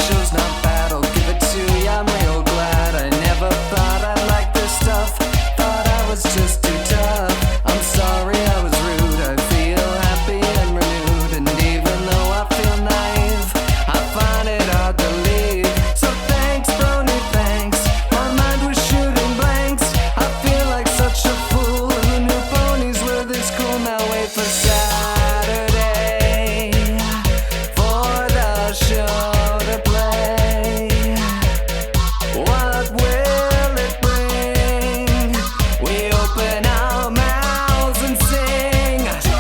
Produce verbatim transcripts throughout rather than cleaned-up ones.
show's not bad, I'll give it to you, I'm real glad. I never thought I'd like this stuff, thought I was just too tough. I'm sorry I was rude, I feel happy and renewed. And even though I feel naive, I find it hard to leave. So thanks, Brony, thanks. My mind was shooting blanks. I feel like such a fool, and the new ponies were this cool. Now wait for Saturday for the show to play. What will it bring? We open our mouths and sing.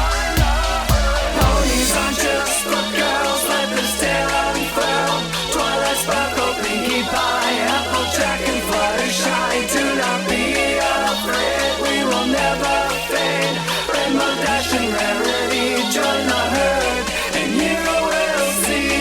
Ponies aren't just for girls, let this tale unfurl. Twilight sparkle, pinkie pie, applejack and fluttershy. Do not be afraid, we will never fade. Rainbow dash and rarity, join the herd, and you will see.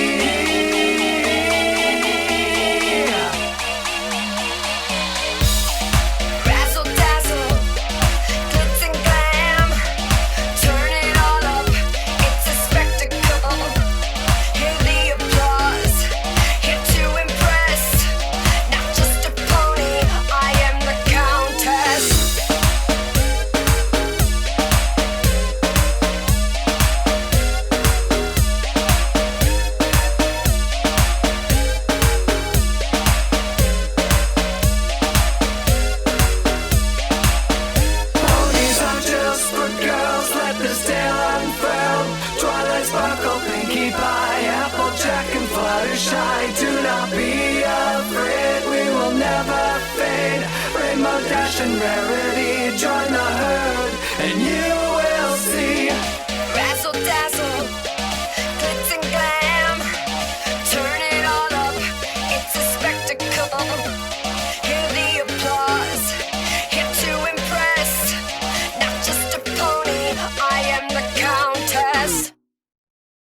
Razzle dazzle, glitz and glam, turn it all up, it's a spectacle. Hear the applause, here to impress. Not just a pony, I am the countess. Ponies aren't just for girls, let this tale unfurl. Twilight sparkle, pinkie pie, applejack and fluttershy. Do not be afraid, we will never fade. Rainbow dash and rarity, join the herd.